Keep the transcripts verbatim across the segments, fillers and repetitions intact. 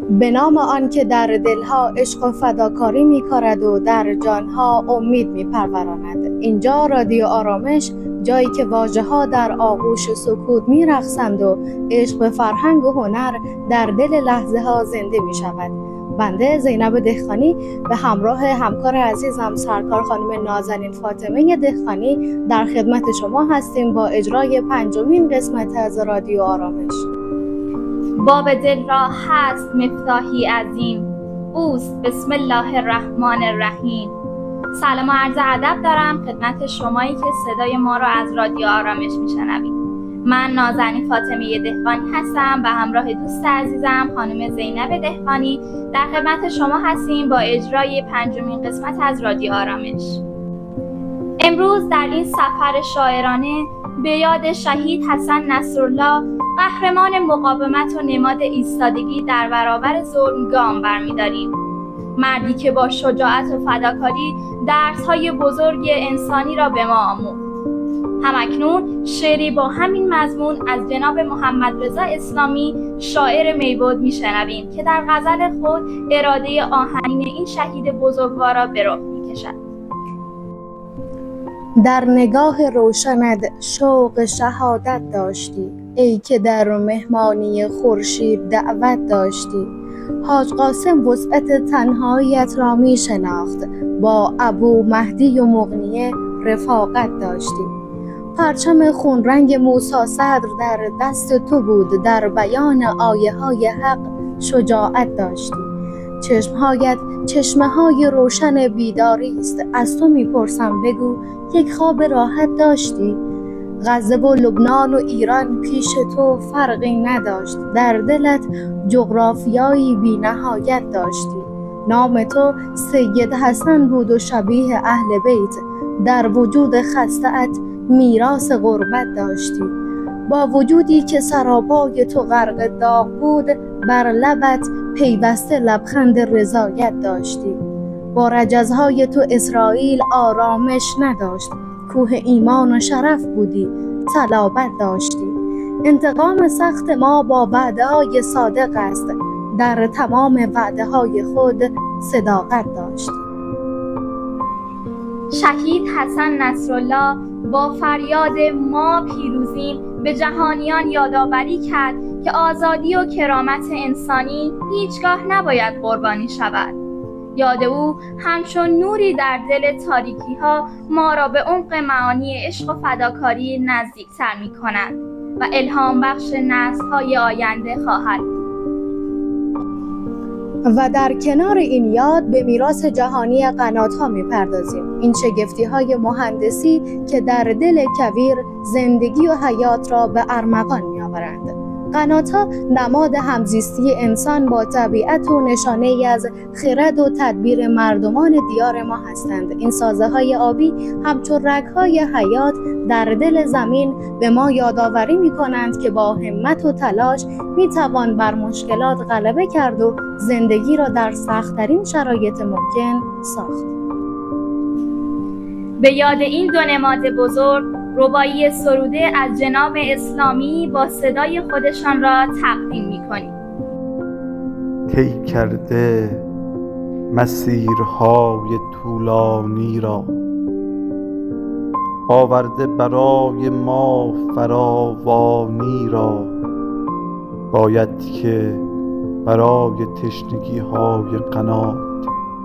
به نام آن که در دلها عشق و فداکاری می کند و در جانها امید می پروراند. اینجا رادیو آرامش، جایی که واژه ها در آغوش سکوت می رقصند و عشق به فرهنگ و هنر در دل لحظه ها زنده می شود. بنده زینب دهقانی به همراه همکار عزیزم سرکار خانم نازنین فاطمه دهقانی در خدمت شما هستیم با اجرای پنجمین قسمت از رادیو آرامش. باب دل را هست مفتاحی عظیم، اوست بسم الله الرحمن الرحیم. سلام و عرض ادب دارم خدمت شمایی که صدای ما را از رادیو آرامش میشنوید. من نازنین فاطمه دهقانی هستم و همراه دوست عزیزم خانم زینب دهقانی در خدمت شما هستیم با اجرای پنجمین قسمت از رادیو آرامش. امروز در این سفر شاعرانه به یاد شهید حسن نصرالله، قهرمان مقاومت و نماد ایستادگی در برابر ظلم گام برمی‌داریم. مردی که با شجاعت و فداکاری درس‌های بزرگ انسانی را به ما آموخت. همکنون شعری با همین مضمون از جناب محمد رضا اسلامی شاعر میبود میشنویم که در غزل خود اراده آهنین این شهید بزرگوار را به رخ میکشد. در نگاه روشنت شوق شهادت داشتی، ای که در مهمانی خورشید دعوت داشتی. حاج قاسم وسعت تنهاییت را می شناخت، با ابو مهدی و مغنیه رفاقت داشتی. پرچم خون رنگ موسی صدر در دست تو بود، در بیان آیه های حق شجاعت داشتی. چشمهایت چشمه های روشن بیداری است، از تو میپرسم بگو یک خواب راحت داشتی؟ غزه و لبنان و ایران پیش تو فرقی نداشت، در دلت جغرافیایی بی نهایت داشتی. نام تو سید حسن بود و شبیه اهل بیت، در وجود خسته‌ات میراث غربت داشتی. با وجودی که سراپای تو غرق داغ بود، بر لبت پیوسته لبخند رضایت داشتی. با رجزهای تو اسرائیل آرامش نداشت، کوه ایمان و شرف بودی، صلابت داشتی. انتقام سخت ما با وعده‌های صادق است، در تمام وعده‌های خود صداقت داشتی. شهید حسن نصرالله با فریاد ما پیروزیم به جهانیان یادآوری کرد که آزادی و کرامت انسانی هیچگاه نباید قربانی شود. یاد او همچون نوری در دل تاریکی ها ما را به عمق معانی عشق و فداکاری نزدیکتر می کند و الهام بخش نسل های آینده خواهد. و در کنار این یاد به میراث جهانی قنات‌ها می‌پردازیم. این شگفتی‌های مهندسی که در دل کویر زندگی و حیات را به ارمغان می‌آورند. قنات‌ها نماد همزیستی انسان با طبیعت و نشانه‌ای از خرد و تدبیر مردمان دیار ما هستند. این سازه‌های آبی همچون رگ‌های حیات در دل زمین به ما یادآوری می‌کنند که با همت و تلاش می‌توان بر مشکلات غلبه کرد و زندگی را در سخت‌ترین شرایط ممکن ساخت. به یاد این دو نماد بزرگ، رباعی سروده از جناب اسلامی با صدای خودشان را تقدیم می‌کنیم. طی کرده مسیرهای طولانی را، آورده برای ما فراوانی را. باید که برای تشنگی‌های قنات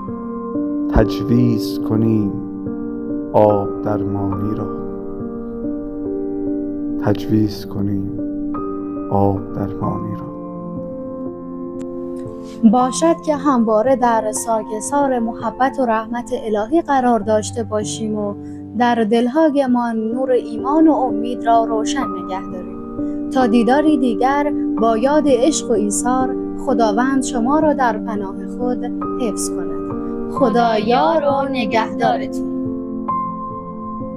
تجویز کنیم آب درمانی را، تجویز کنیم آب درمانی را. باشد که همواره در ساگسار محبت و رحمت الهی قرار داشته باشیم و در دلهایمان نور ایمان و امید را روشن نگه داریم. تا دیداری دیگر با یاد عشق و ایثار، خداوند شما را در پناه خود حفظ کند. خدا یار و نگهدارتون.